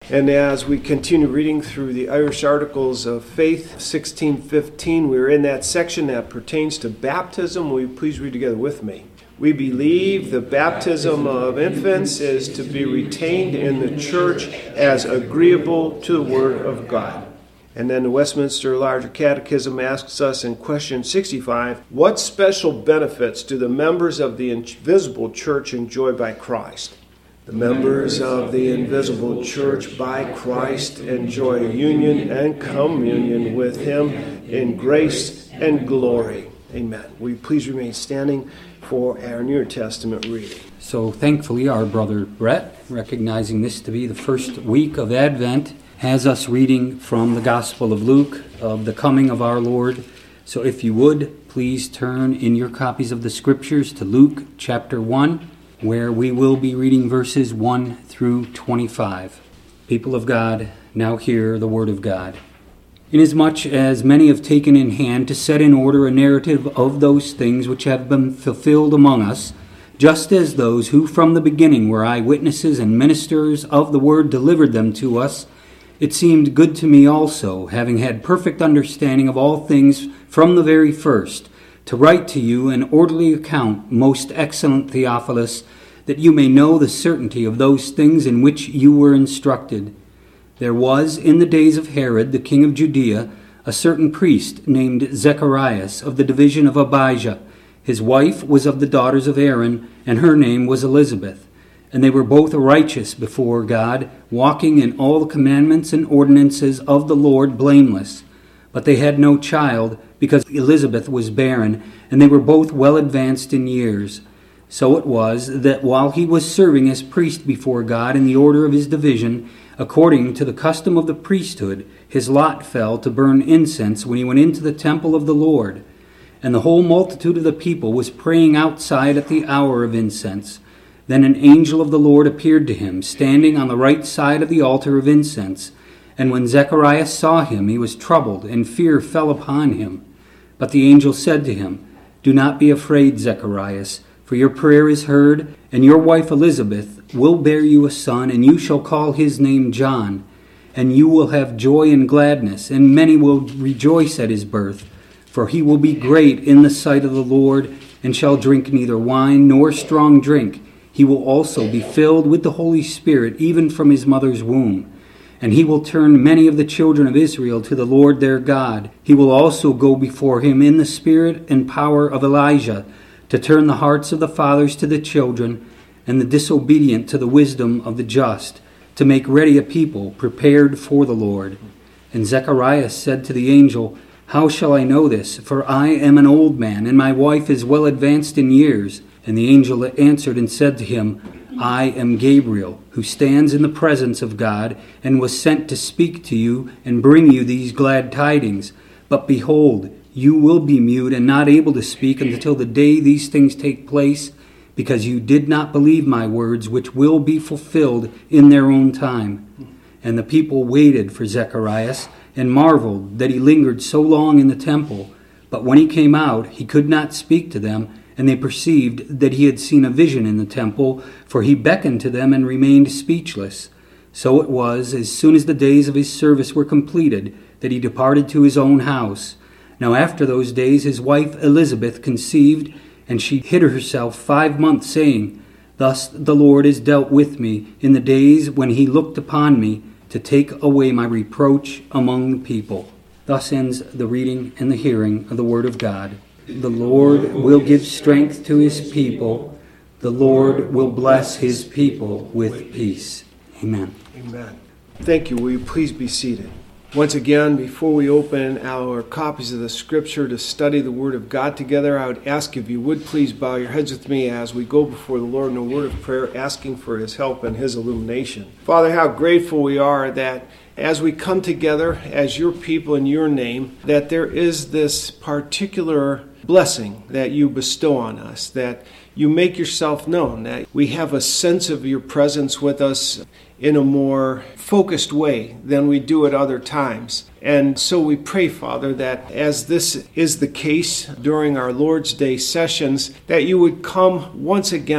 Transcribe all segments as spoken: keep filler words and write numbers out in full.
And as we continue reading through the Irish Articles of Faith, sixteen fifteen, we're in that section that pertains to baptism. Will you please read together with me? We believe the baptism of infants is to be retained in the church as agreeable to the Word of God. And then the Westminster Larger Catechism asks us in question sixty-five, what special benefits do the members of the invisible church enjoy by Christ? The members of the invisible church by Christ enjoy union and communion with Him in grace and glory. Amen. Will you please remain standing for our New Testament reading? So thankfully our brother Brett, recognizing this to be the first week of Advent, has us reading from the Gospel of Luke of the coming of our Lord. So if you would, please turn in your copies of the Scriptures to Luke chapter one, where we will be reading verses one through twenty-five. People of God, now hear the word of God. Inasmuch as many have taken in hand to set in order a narrative of those things which have been fulfilled among us, just as those who from the beginning were eyewitnesses and ministers of the word delivered them to us, it seemed good to me also, having had perfect understanding of all things from the very first, to write to you an orderly account, most excellent Theophilus, that you may know the certainty of those things in which you were instructed. There was in the days of Herod, the king of Judea, a certain priest named Zacharias of the division of Abijah. His wife was of the daughters of Aaron, and her name was Elizabeth. And they were both righteous before God, walking in all the commandments and ordinances of the Lord blameless. But they had no child, because Elizabeth was barren, and they were both well advanced in years. So it was that while he was serving as priest before God in the order of his division, according to the custom of the priesthood, his lot fell to burn incense when he went into the temple of the Lord. And the whole multitude of the people was praying outside at the hour of incense. Then an angel of the Lord appeared to him, standing on the right side of the altar of incense. And when Zacharias saw him, he was troubled, and fear fell upon him. But the angel said to him, Do not be afraid, Zacharias, for your prayer is heard, and your wife Elizabeth will bear you a son, and you shall call his name John. And you will have joy and gladness, and many will rejoice at his birth. For he will be great in the sight of the Lord, and shall drink neither wine nor strong drink. He will also be filled with the Holy Spirit, even from his mother's womb. And he will turn many of the children of Israel to the Lord their God. He will also go before him in the spirit and power of Elijah, to turn the hearts of the fathers to the children, and the disobedient to the wisdom of the just, to make ready a people prepared for the Lord. And Zacharias said to the angel, How shall I know this? For I am an old man, and my wife is well advanced in years. And the angel answered and said to him, I am Gabriel, who stands in the presence of God, and was sent to speak to you and bring you these glad tidings. But behold, you will be mute and not able to speak until the day these things take place, because you did not believe my words, which will be fulfilled in their own time. And the people waited for Zacharias, and marveled that he lingered so long in the temple. But when he came out, he could not speak to them, and they perceived that he had seen a vision in the temple, for he beckoned to them and remained speechless. So it was, as soon as the days of his service were completed, that he departed to his own house. Now after those days his wife Elizabeth conceived, and she hid herself five months, saying, Thus the Lord has dealt with me in the days when he looked upon me, to take away my reproach among the people. Thus ends the reading and the hearing of the word of God. The Lord will give strength to his people. The Lord will bless his people with peace. Amen. Amen. Thank you. Will you please be seated? Once again, before we open our copies of the Scripture to study the Word of God together, I would ask if you would please bow your heads with me as we go before the Lord in a word of prayer, asking for his help and his illumination. Father, how grateful we are that as we come together as your people in your name, that there is this particular blessing that you bestow on us, that you make yourself known, that we have a sense of your presence with us in a more focused way than we do at other times. And so we pray, Father, that as this is the case during our Lord's Day sessions, that you would come once again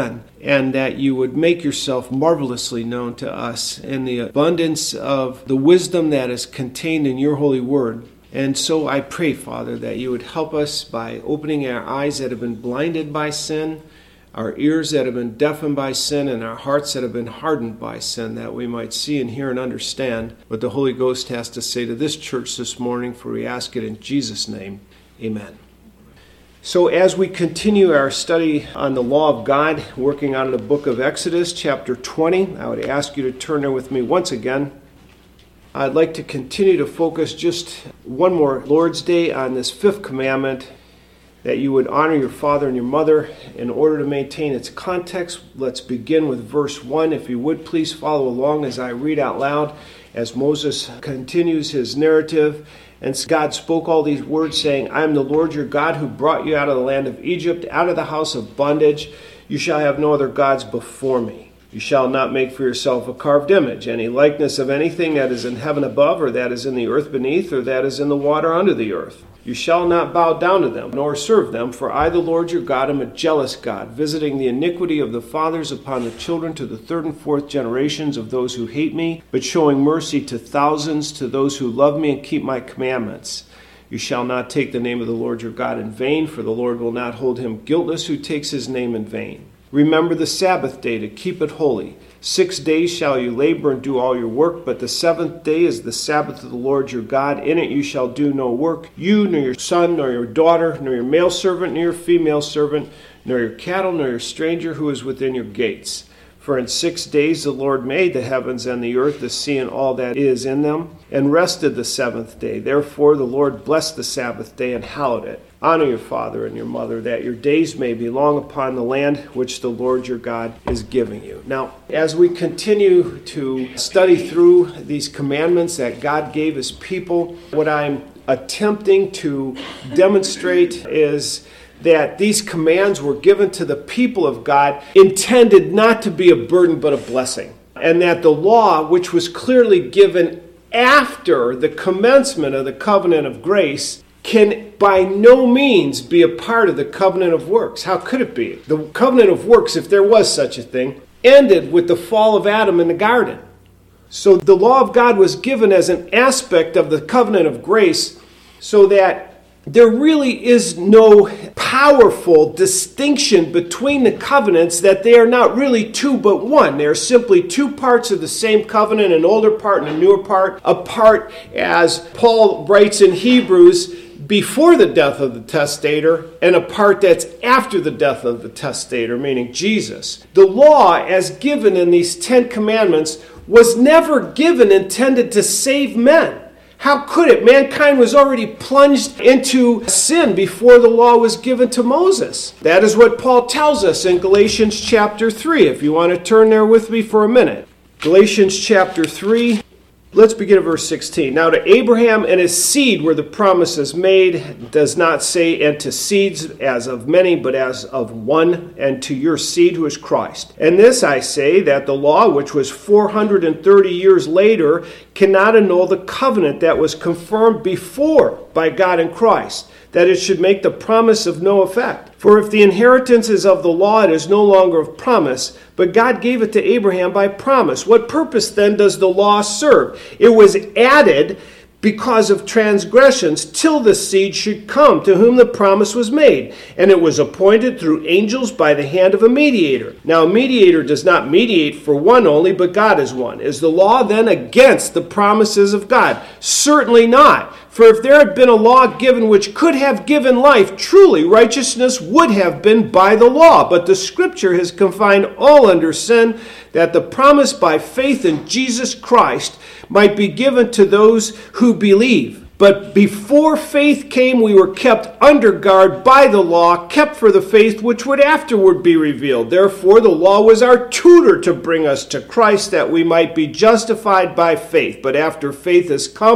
and that you would make yourself marvelously known to us in the abundance of the wisdom that is contained in your holy word. And so I pray, Father, that you would help us by opening our eyes that have been blinded by sin, our ears that have been deafened by sin, and our hearts that have been hardened by sin, that we might see and hear and understand what the Holy Ghost has to say to this church this morning, for we ask it in Jesus' name. Amen. So as we continue our study on the law of God, working on the book of Exodus, chapter twenty, I would ask you to turn there with me once again. I'd like to continue to focus just one more Lord's Day on this fifth commandment, that you would honor your father and your mother. In order to maintain its context, let's begin with verse one. If you would, please follow along as I read out loud as Moses continues his narrative. And God spoke all these words, saying, I am the Lord your God who brought you out of the land of Egypt, out of the house of bondage. You shall have no other gods before me. You shall not make for yourself a carved image, any likeness of anything that is in heaven above, or that is in the earth beneath, or that is in the water under the earth. You shall not bow down to them, nor serve them, for I, the Lord your God, am a jealous God, visiting the iniquity of the fathers upon the children to the third and fourth generations of those who hate me, but showing mercy to thousands, to those who love me and keep my commandments. You shall not take the name of the Lord your God in vain, for the Lord will not hold him guiltless who takes his name in vain. Remember the Sabbath day to keep it holy. Six days shall you labor and do all your work, but the seventh day is the Sabbath of the Lord your God. In it you shall do no work, you, nor your son, nor your daughter, nor your male servant, nor your female servant, nor your cattle, nor your stranger who is within your gates. For in six days the Lord made the heavens and the earth, the sea, and all that is in them, and rested the seventh day. Therefore the Lord blessed the Sabbath day and hallowed it. Honor your father and your mother, that your days may be long upon the land which the Lord your God is giving you. Now, as we continue to study through these commandments that God gave his people, what I'm attempting to demonstrate is that these commands were given to the people of God, intended not to be a burden but a blessing. And that the law, which was clearly given after the commencement of the covenant of grace, can by no means be a part of the covenant of works. How could it be? The covenant of works, if there was such a thing, ended with the fall of Adam in the garden. So the law of God was given as an aspect of the covenant of grace, so that there really is no powerful distinction between the covenants, that they are not really two but one. They are simply two parts of the same covenant, an older part and a newer part, a part, as Paul writes in Hebrews, before the death of the testator, and a part that's after the death of the testator, meaning Jesus. The law, as given in these Ten Commandments, was never given intended to save men. How could it? Mankind was already plunged into sin before the law was given to Moses. That is what Paul tells us in Galatians chapter three, if you want to turn there with me for a minute. Galatians chapter three. Let's begin at verse sixteen. Now to Abraham and his seed were the promises made. It does not say, and to seeds as of many, but as of one, and to your seed who is Christ. And this I say, that the law, which was four hundred thirty years later, cannot annul the covenant that was confirmed before by God in Christ, that it should make the promise of no effect. For if the inheritance is of the law, it is no longer of promise, but God gave it to Abraham by promise. What purpose then does the law serve? It was added because of transgressions, till the seed should come, to whom the promise was made. And it was appointed through angels by the hand of a mediator. Now a mediator does not mediate for one only, but God is one. Is the law then against the promises of God? Certainly not. For if there had been a law given which could have given life, truly righteousness would have been by the law. But the Scripture has confined all under sin, that the promise by faith in Jesus Christ might be given to those who believe. But before faith came, we were kept under guard by the law, kept for the faith which would afterward be revealed. Therefore, the law was our tutor to bring us to Christ, that we might be justified by faith. But after faith has come,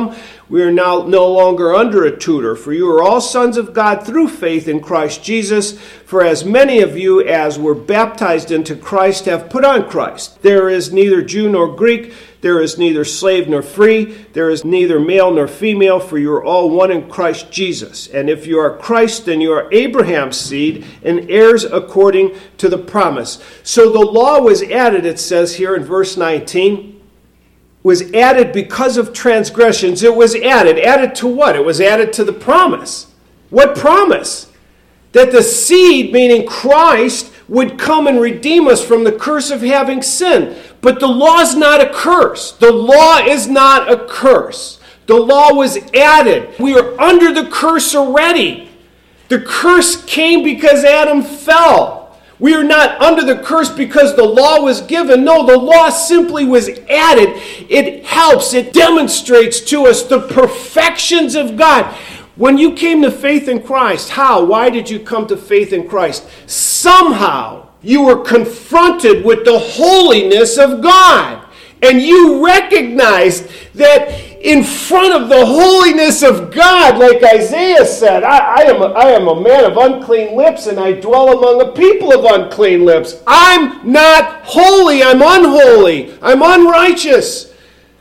We are now no longer under a tutor, for you are all sons of God through faith in Christ Jesus. For as many of you as were baptized into Christ have put on Christ. There is neither Jew nor Greek, there is neither slave nor free, there is neither male nor female, for you are all one in Christ Jesus. And if you are Christ, then you are Abraham's seed and heirs according to the promise. So the law was added, it says here in verse nineteen, was added because of transgressions. It was added. Added to what? It was added to the promise. What promise? That the seed, meaning Christ, would come and redeem us from the curse of having sin. But the law is not a curse. The law is not a curse. The law was added. We are under the curse already. The curse came because Adam fell. We are not under the curse because the law was given. No, the law simply was added. It helps. It demonstrates to us the perfections of God. When you came to faith in Christ, how? Why did you come to faith in Christ? Somehow you were confronted with the holiness of God. And you recognized that in front of the holiness of God, like Isaiah said, I, I, am a, I am a man of unclean lips, and I dwell among a people of unclean lips. I'm not holy. I'm unholy. I'm unrighteous.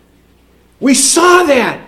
We saw that.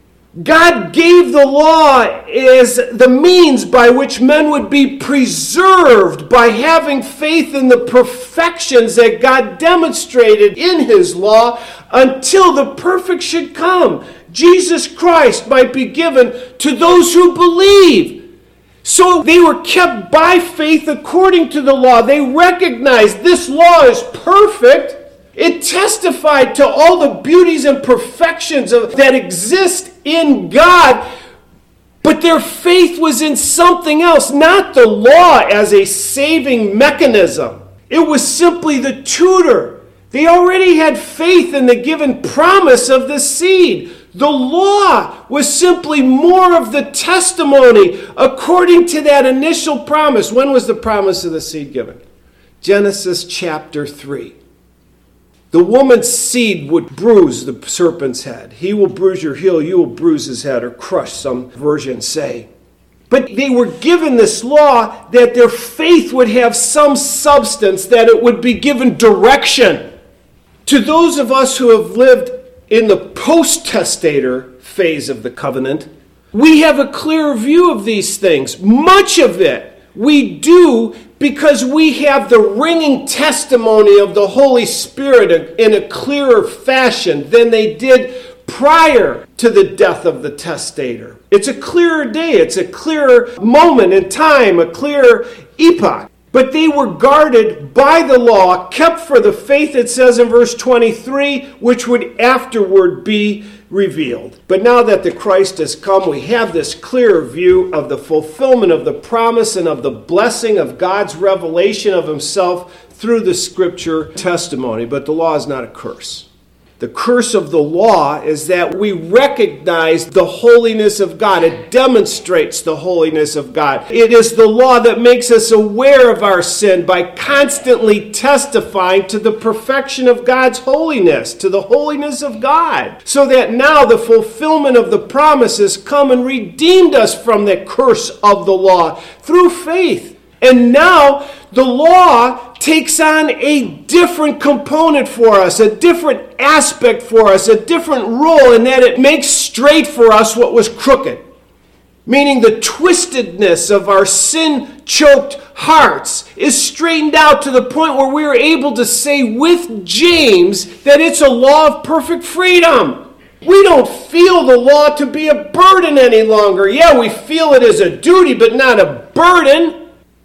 God gave the law as the means by which men would be preserved by having faith in the perfections that God demonstrated in his law until the perfect should come. Jesus Christ might be given to those who believe. So they were kept by faith according to the law. They recognized this law is perfect. It testified to all the beauties and perfections of, that exist in God, but their faith was in something else, not the law as a saving mechanism. It was simply the tutor. They already had faith in the given promise of the seed. The law was simply more of the testimony according to that initial promise. When was the promise of the seed given? Genesis chapter three. The woman's seed would bruise the serpent's head. He will bruise your heel, you will bruise his head, or crush, some versions say. But they were given this law that their faith would have some substance, that it would be given direction. To those of us who have lived in the post-testator phase of the covenant, we have a clear view of these things. Much of it we do because we have the ringing testimony of the Holy Spirit in a clearer fashion than they did prior to the death of the testator. It's a clearer day. It's a clearer moment in time, a clearer epoch. But they were guarded by the law, kept for the faith, it says in verse twenty-three, which would afterward be revealed. But now that the Christ has come, we have this clearer view of the fulfillment of the promise and of the blessing of God's revelation of himself through the scripture testimony. But the law is not a curse. The curse of the law is that we recognize the holiness of God. It demonstrates the holiness of God. It is the law that makes us aware of our sin by constantly testifying to the perfection of God's holiness, to the holiness of God. So that now the fulfillment of the promise has come and redeemed us from the curse of the law through faith. And now the law takes on a different component for us, a different aspect for us, a different role in that it makes straight for us what was crooked. Meaning the twistedness of our sin-choked hearts is straightened out to the point where we are able to say with James that it's a law of perfect freedom. We don't feel the law to be a burden any longer. Yeah, we feel it as a duty, but not a burden.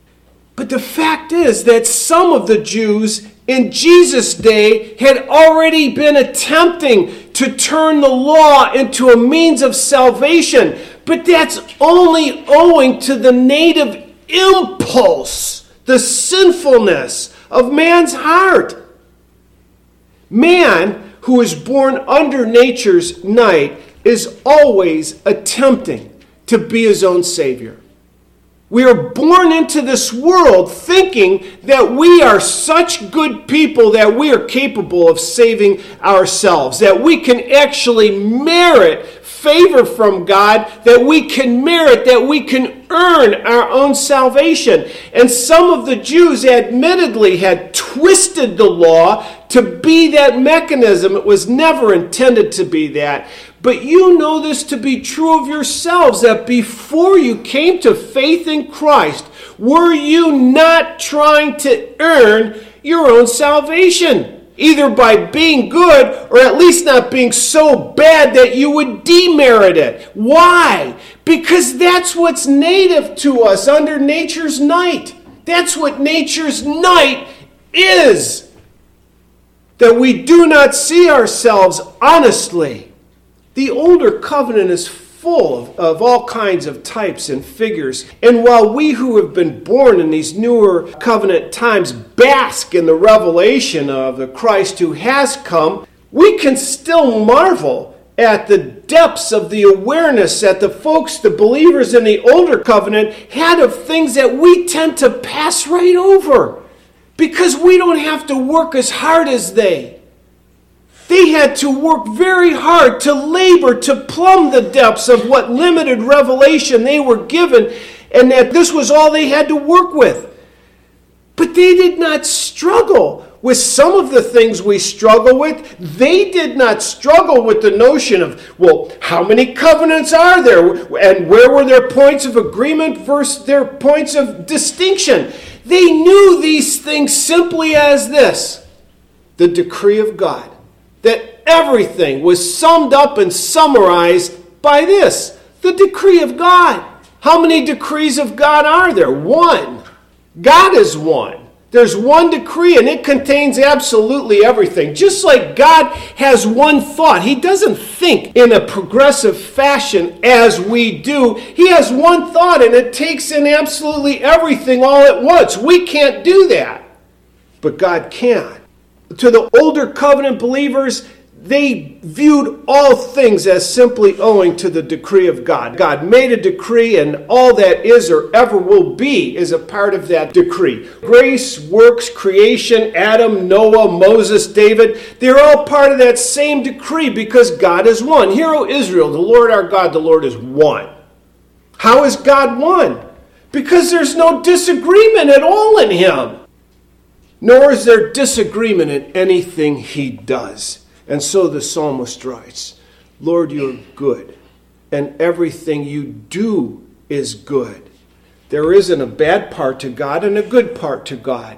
But the fact is that some of the Jews in Jesus' day had already been attempting to turn the law into a means of salvation. But that's only owing to the native impulse, the sinfulness of man's heart. Man, who is born under nature's night, is always attempting to be his own savior. We are born into this world thinking that we are such good people that we are capable of saving ourselves, that we can actually merit favor from God that we can merit, that we can earn our own salvation. And some of the Jews admittedly had twisted the law to be that mechanism. It was never intended to be that. But you know this to be true of yourselves, that before you came to faith in Christ, were you not trying to earn your own salvation? Either by being good or at least not being so bad that you would demerit it. Why? Because that's what's native to us under nature's night. That's what nature's night is. That we do not see ourselves honestly. The older covenant is full of, of all kinds of types and figures. And while we who have been born in these newer covenant times bask in the revelation of the Christ who has come, we can still marvel at the depths of the awareness that the folks, the believers in the older covenant, had of things that we tend to pass right over because we don't have to work as hard as they. They had to work very hard to labor to plumb the depths of what limited revelation they were given, and that this was all they had to work with. But they did not struggle with some of the things we struggle with. They did not struggle with the notion of, well, how many covenants are there? And where were their points of agreement versus their points of distinction? They knew these things simply as this: the decree of God. That everything was summed up and summarized by this: the decree of God. How many decrees of God are there? One. God is one. There's one decree and it contains absolutely everything. Just like God has one thought. He doesn't think in a progressive fashion as we do. He has one thought and it takes in absolutely everything all at once. We can't do that. But God can. To the older covenant believers, they viewed all things as simply owing to the decree of God. God made a decree, and all that is or ever will be is a part of that decree. Grace, works, creation, Adam, Noah, Moses, David, they're all part of that same decree because God is one. Hear, O Israel, the Lord our God, the Lord is one. How is God one? Because there's no disagreement at all in him. Nor is there disagreement in anything he does. And so the psalmist writes, Lord, you're good, and everything you do is good. There isn't a bad part to God and a good part to God.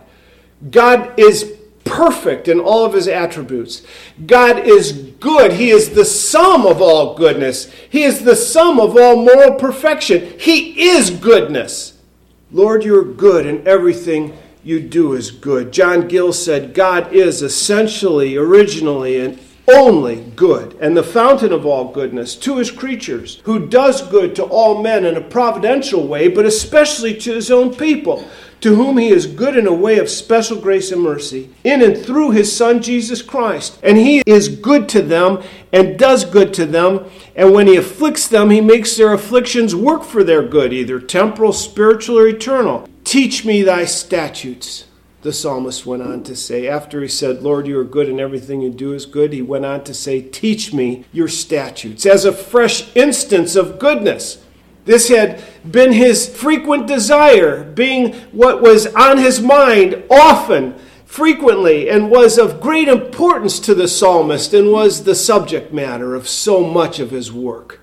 God is perfect in all of his attributes. God is good. He is the sum of all goodness. He is the sum of all moral perfection. He is goodness. Lord, you're good, and everything you do is good. John Gill said, God is essentially, originally, and only good, and the fountain of all goodness to his creatures, who does good to all men in a providential way, but especially to his own people, to whom he is good in a way of special grace and mercy, in and through his Son, Jesus Christ. And he is good to them and does good to them, and when he afflicts them, he makes their afflictions work for their good, either temporal, spiritual, or eternal. Teach me thy statutes, the psalmist went on to say. After he said, Lord, you are good and everything you do is good, he went on to say, teach me your statutes, as a fresh instance of goodness. This had been his frequent desire, being what was on his mind often, frequently, and was of great importance to the psalmist, and was the subject matter of so much of his work.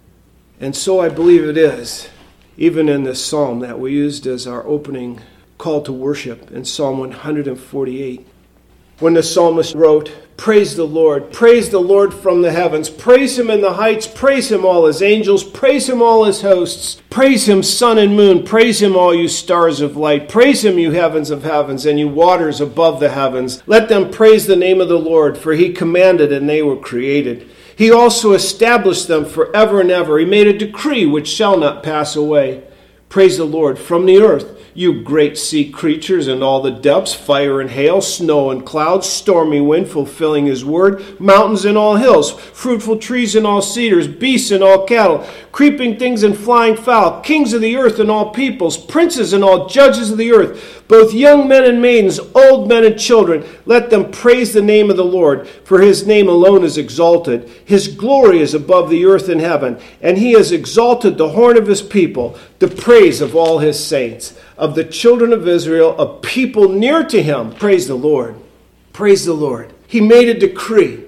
And so I believe it is, even in this psalm that we used as our opening call to worship in Psalm one forty-eight. When the psalmist wrote, praise the Lord, praise the Lord from the heavens, praise him in the heights, praise him all his angels, praise him all his hosts, praise him sun and moon, praise him all you stars of light, praise him you heavens of heavens and you waters above the heavens. Let them praise the name of the Lord, for he commanded and they were created. He also established them forever and ever. He made a decree which shall not pass away. Praise the Lord from the earth, you great sea creatures and all the depths, fire and hail, snow and clouds, stormy wind fulfilling his word, mountains and all hills, fruitful trees and all cedars, beasts and all cattle, creeping things and flying fowl, kings of the earth and all peoples, princes and all judges of the earth, Both young men and maidens, old men and children, let them praise the name of the Lord, for his name alone is exalted. His glory is above the earth and heaven, and he has exalted the horn of his people, the praise of all his saints, of the children of Israel, a people near to him. Praise the Lord. Praise the Lord. He made a decree,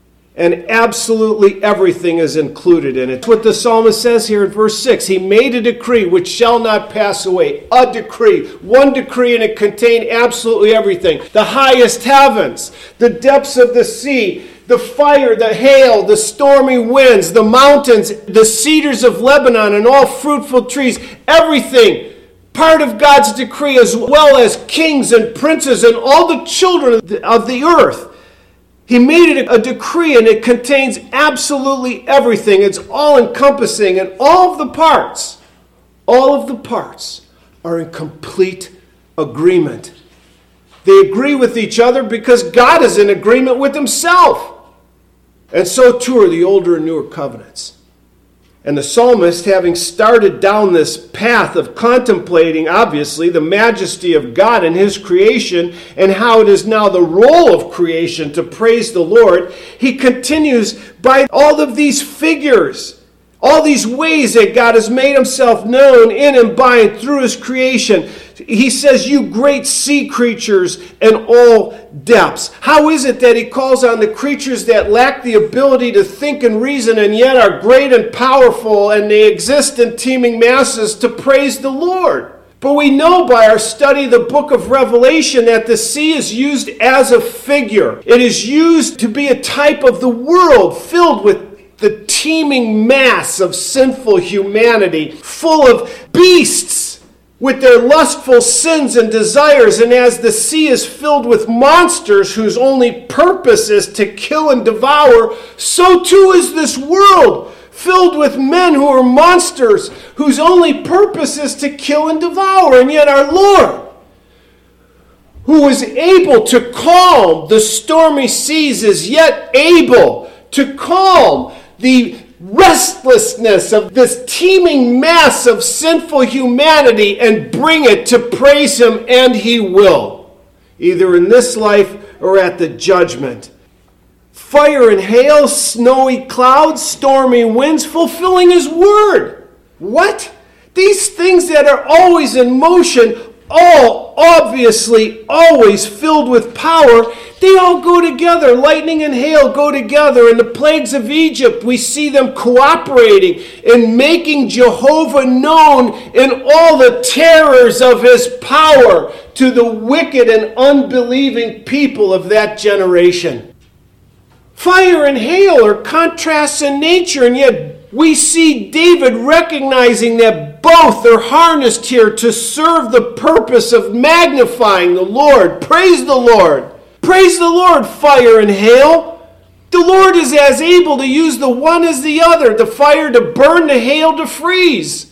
and absolutely everything is included in it. It's what the psalmist says here in verse six. He made a decree which shall not pass away. A decree. One decree, and it contained absolutely everything. The highest heavens, the depths of the sea, the fire, the hail, the stormy winds, the mountains, the cedars of Lebanon, and all fruitful trees. Everything. Part of God's decree, as well as kings and princes and all the children of the, of the earth. He made it a decree, and it contains absolutely everything. It's all-encompassing, and all of the parts, all of the parts are in complete agreement. They agree with each other because God is in agreement with himself. And so too are the older and newer covenants. And the psalmist, having started down this path of contemplating, obviously, the majesty of God and his creation and how it is now the role of creation to praise the Lord, he continues by all of these figures, all these ways that God has made himself known in and by and through his creation. He says, you great sea creatures and all depths. How is it that he calls on the creatures that lack the ability to think and reason and yet are great and powerful and they exist in teeming masses to praise the Lord? But we know by our study of the book of Revelation that the sea is used as a figure. It is used to be a type of the world filled with the teeming mass of sinful humanity, full of beasts with their lustful sins and desires. And as the sea is filled with monsters whose only purpose is to kill and devour, so too is this world filled with men who are monsters whose only purpose is to kill and devour. And yet our Lord, who is able to calm the stormy seas, is yet able to calm the restlessness of this teeming mass of sinful humanity and bring it to praise him, and he will, either in this life or at the judgment. Fire and hail, snowy clouds, stormy winds, fulfilling his word. What? These things that are always in motion, all obviously always filled with power, they all go together. Lightning and hail go together. In the plagues of Egypt, we see them cooperating in making Jehovah known in all the terrors of his power to the wicked and unbelieving people of that generation. Fire and hail are contrasts in nature, and yet we see David recognizing that both are harnessed here to serve the purpose of magnifying the Lord. Praise the Lord. Praise the Lord, fire and hail. The Lord is as able to use the one as the other, the fire to burn, the hail to freeze.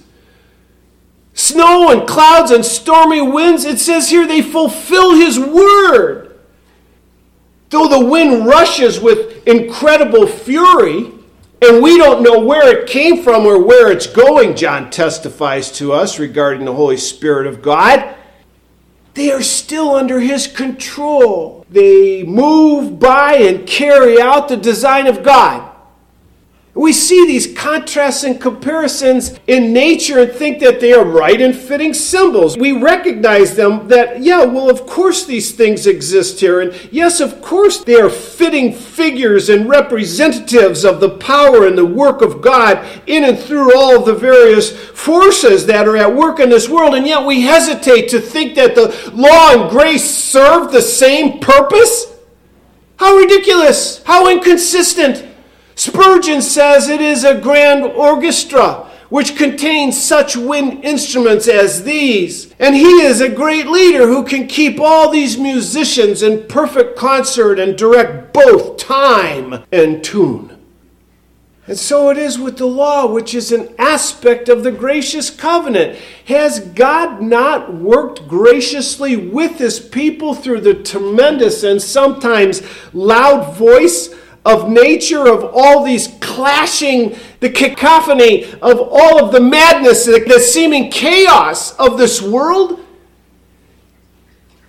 Snow and clouds and stormy winds, it says here they fulfill his word. Though the wind rushes with incredible fury, and we don't know where it came from or where it's going, John testifies to us regarding the Holy Spirit of God, they are still under his control. They move by and carry out the design of God. We see these contrasts and comparisons in nature and think that they are right and fitting symbols. We recognize them that, yeah, well, of course these things exist here. And yes, of course they are fitting figures and representatives of the power and the work of God in and through all of the various forces that are at work in this world. And yet we hesitate to think that the law and grace serve the same purpose. How ridiculous! How inconsistent! Spurgeon says it is a grand orchestra which contains such wind instruments as these. And he is a great leader who can keep all these musicians in perfect concert and direct both time and tune. And so it is with the law, which is an aspect of the gracious covenant. Has God not worked graciously with his people through the tremendous and sometimes loud voice of nature, of all these clashing, the cacophony of all of the madness, the, the seeming chaos of this world?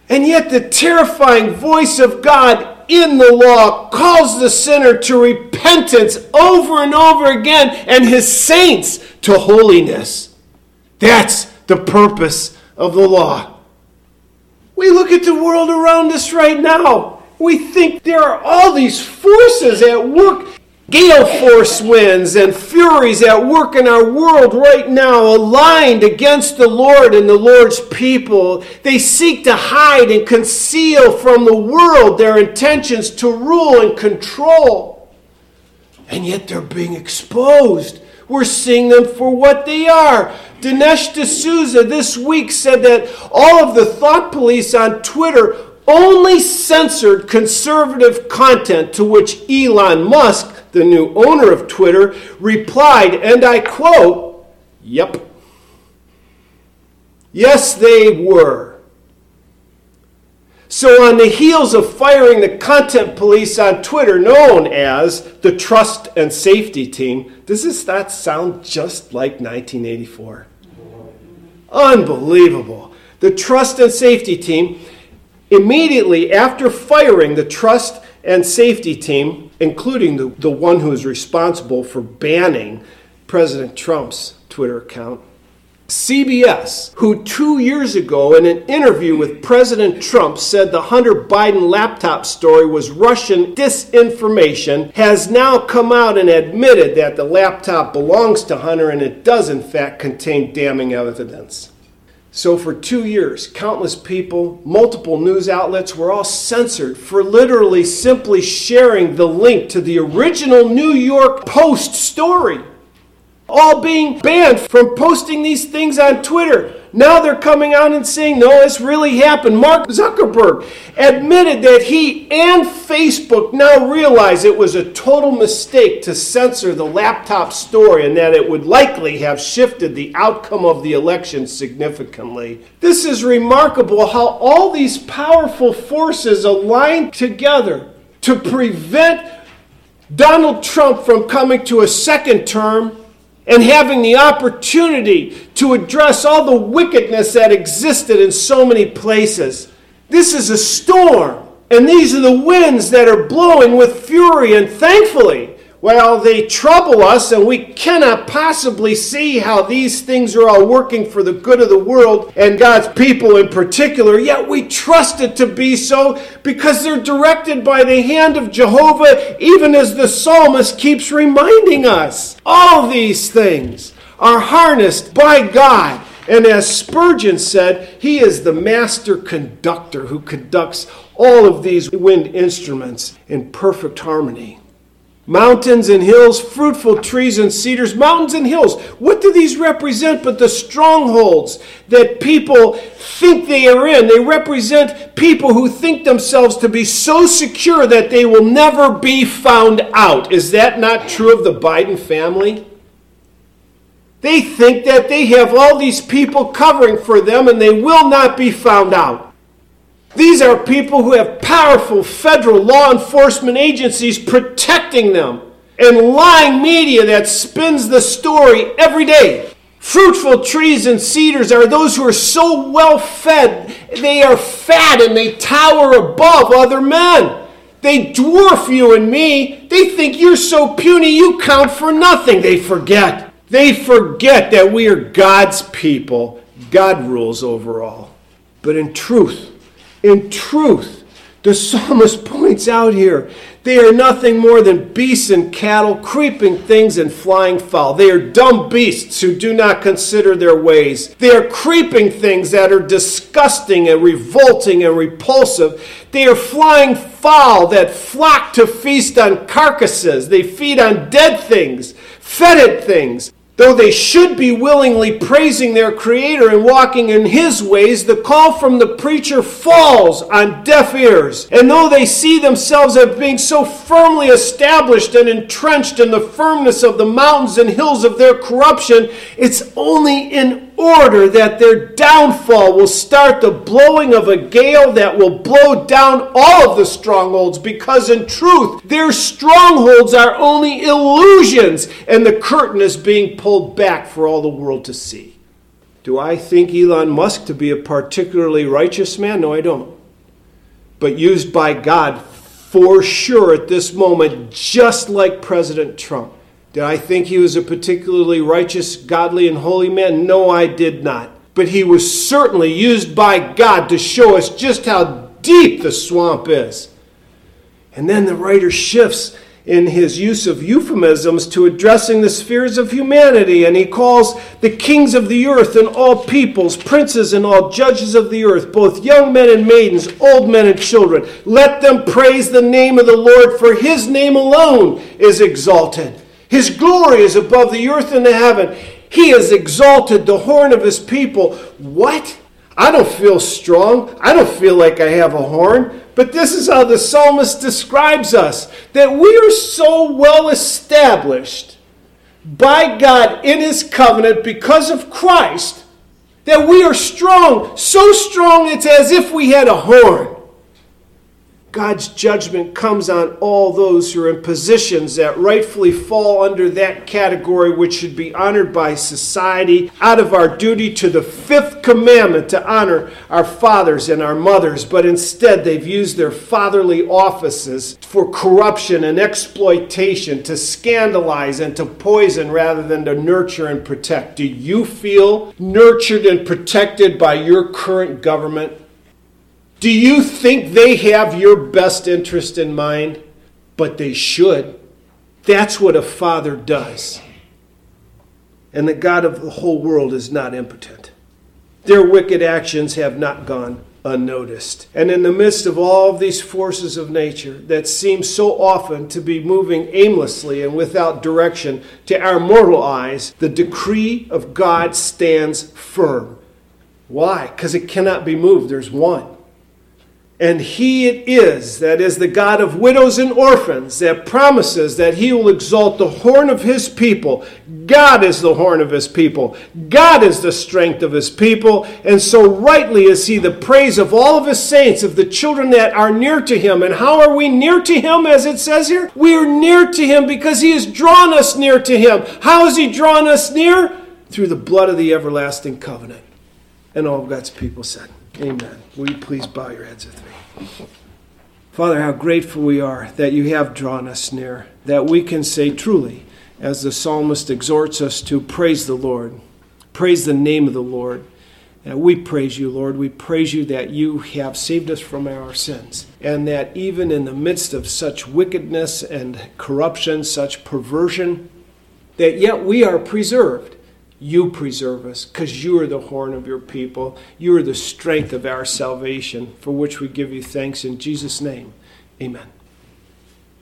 And yet the terrifying voice of God in the law calls the sinner to repentance over and over again, and his saints to holiness. That's the purpose of the law. We look at the world around us right now. We think there are all these forces at work. Gale force winds and furies at work in our world right now, aligned against the Lord and the Lord's people. They seek to hide and conceal from the world their intentions to rule and control. And yet they're being exposed. We're seeing them for what they are. Dinesh D'Souza this week said that all of the thought police on Twitter only censored conservative content, to which Elon Musk, the new owner of Twitter, replied, and I quote, "Yep. Yes, they were." So on the heels of firing the content police on Twitter, known as the Trust and Safety Team, does this not sound just like nineteen eighty-four? Unbelievable. The Trust and Safety Team, immediately after firing the Trust and Safety Team, including the, the one who is responsible for banning President Trump's Twitter account, C B S, who two years ago in an interview with President Trump said the Hunter Biden laptop story was Russian disinformation, has now come out and admitted that the laptop belongs to Hunter and it does in fact contain damning evidence. So for two years, countless people, multiple news outlets were all censored for literally simply sharing the link to the original New York Post story. All being banned from posting these things on Twitter. Now they're coming out and saying, no, this really happened. Mark Zuckerberg admitted that he and Facebook now realize it was a total mistake to censor the laptop story and that it would likely have shifted the outcome of the election significantly. This is remarkable how all these powerful forces align together to prevent Donald Trump from coming to a second term and having the opportunity to address all the wickedness that existed in so many places. This is a storm, and these are the winds that are blowing with fury, and thankfully, while they trouble us and we cannot possibly see how these things are all working for the good of the world and God's people in particular, yet we trust it to be so because they're directed by the hand of Jehovah, even as the psalmist keeps reminding us. All these things are harnessed by God. And as Spurgeon said, he is the master conductor who conducts all of these wind instruments in perfect harmony. Mountains and hills, fruitful trees and cedars, mountains and hills. What do these represent but the strongholds that people think they are in? They represent people who think themselves to be so secure that they will never be found out. Is that not true of the Biden family? They think that they have all these people covering for them and they will not be found out. These are people who have powerful federal law enforcement agencies protecting them and lying media that spins the story every day. Fruitful trees and cedars are those who are so well fed, they are fat and they tower above other men. They dwarf you and me. They think you're so puny you count for nothing. They forget. They forget that we are God's people. God rules over all. But in truth, In truth, the psalmist points out here, they are nothing more than beasts and cattle, creeping things and flying fowl. They are dumb beasts who do not consider their ways. They are creeping things that are disgusting and revolting and repulsive. They are flying fowl that flock to feast on carcasses. They feed on dead things, fetid things. Though they should be willingly praising their Creator and walking in His ways, the call from the preacher falls on deaf ears. And though they see themselves as being so firmly established and entrenched in the firmness of the mountains and hills of their corruption, it's only in order that their downfall will start the blowing of a gale that will blow down all of the strongholds, because in truth, their strongholds are only illusions, and the curtain is being pulled back for all the world to see. Do I think Elon Musk to be a particularly righteous man? No, I don't. but used by God for sure at this moment, just like President Trump. Did I think he was a particularly righteous, godly, and holy man? No, I did not. But he was certainly used by God to show us just how deep the swamp is. And then the writer shifts in his use of euphemisms to addressing the spheres of humanity, and he calls the kings of the earth and all peoples, princes and all judges of the earth, both young men and maidens, old men and children. Let them praise the name of the Lord, for his name alone is exalted. His glory is above the earth and the heaven. He has exalted the horn of his people. What? I don't feel strong. I don't feel like I have a horn. But this is how the psalmist describes us, that we are so well established by God in his covenant because of Christ, that we are strong, so strong it's as if we had a horn. God's judgment comes on all those who are in positions that rightfully fall under that category, which should be honored by society out of our duty to the fifth commandment to honor our fathers and our mothers. But instead, they've used their fatherly offices for corruption and exploitation, to scandalize and to poison rather than to nurture and protect. Do you feel nurtured and protected by your current government? Do you think they have your best interest in mind? But they should. That's what a father does. And the God of the whole world is not impotent. Their wicked actions have not gone unnoticed. And in the midst of all of these forces of nature that seem so often to be moving aimlessly and without direction to our mortal eyes, the decree of God stands firm. Why? Because it cannot be moved. There's one. And he it is that is the God of widows and orphans, that promises that he will exalt the horn of his people. God is the horn of his people. God is the strength of his people. And so rightly is he the praise of all of his saints, of the children that are near to him. And how are we near to him, as it says here? We are near to him because he has drawn us near to him. How has he drawn us near? Through the blood of the everlasting covenant. And all of God's people said, amen. Will you please bow your heads with me? Father, how grateful we are that you have drawn us near, that we can say truly, as the psalmist exhorts us to, praise the Lord, praise the name of the Lord. And we praise you, Lord. We praise you that you have saved us from our sins, and that even in the midst of such wickedness and corruption, such perversion, that yet we are preserved. You preserve us because you are the horn of your people. You are the strength of our salvation, for which we give you thanks in Jesus' name. Amen.